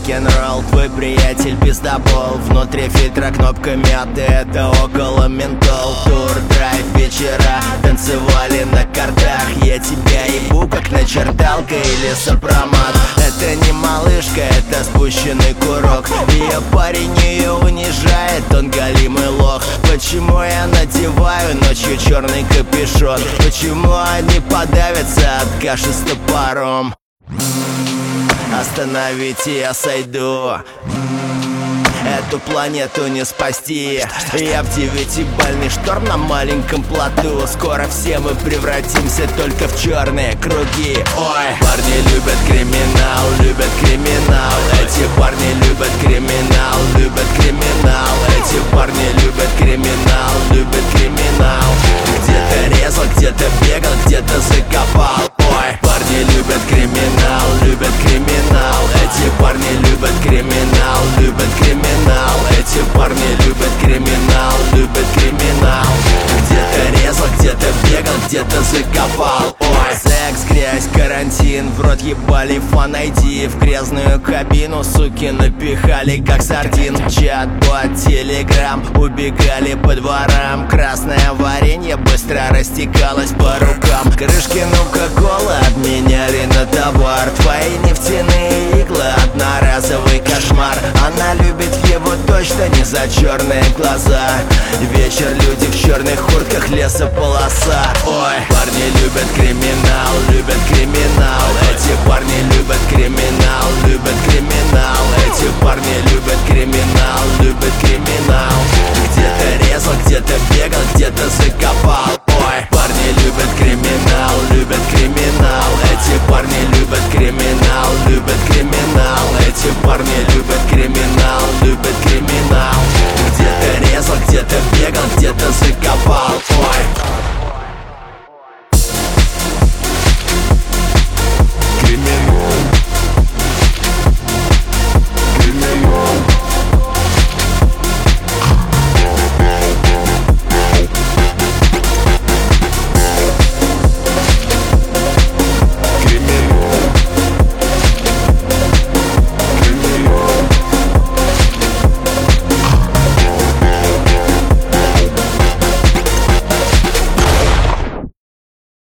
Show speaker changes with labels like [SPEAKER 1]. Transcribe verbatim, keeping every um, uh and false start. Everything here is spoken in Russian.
[SPEAKER 1] рок-н-ролл. Твой приятель пиздобол, внутри фильтра кнопка мяты, это около ментол. Тур, драйв, вечера, танцевали на картах. Я тебя ебу, как начерталка или сопромат. Это не малышка, это спущенный курок. Ее парень ее унижает, он галимый лох. Почему я надеваю ночью черный капюшон? Почему они подавятся от каши с топором? Остановите, я сойду. Эту планету не спасти. Я в девятибальный шторм на маленьком плоту. Скоро все мы превратимся только в черные круги. Ой, парни любят криминал, любят криминал. Эти парни любят криминал, любят криминал. Эти парни любят криминал, любят криминал. Где-то резал, где-то бегал, где-то закопал. Ой, парни любят криминал, любят криминал. Эти парни любят криминал, любят криминал. Эти парни любят криминал, любят криминал. Где-то резал, где-то бегал, где-то закопал. Ой, секс, грязь, карантин, в рот ебали фан ай ди. В грязную кабину, суки, напихали как сардин. Чат, бот, телеграм, убегали по дворам. Красное варенье быстро растекалось по рукам. Крышки нука-кола обменяли на товар. Твои нефтяные иглы, одноразовый кошмар. Она любит его точно не за черные глаза. Вечер, люди в черных куртках, лесополоса. Ой, парни любят криминал, любят криминал. Эти парни любят криминал, любят криминал. Эти парни любят криминал, любят криминал. Где-то резал, где-то бегал, где-то закопал.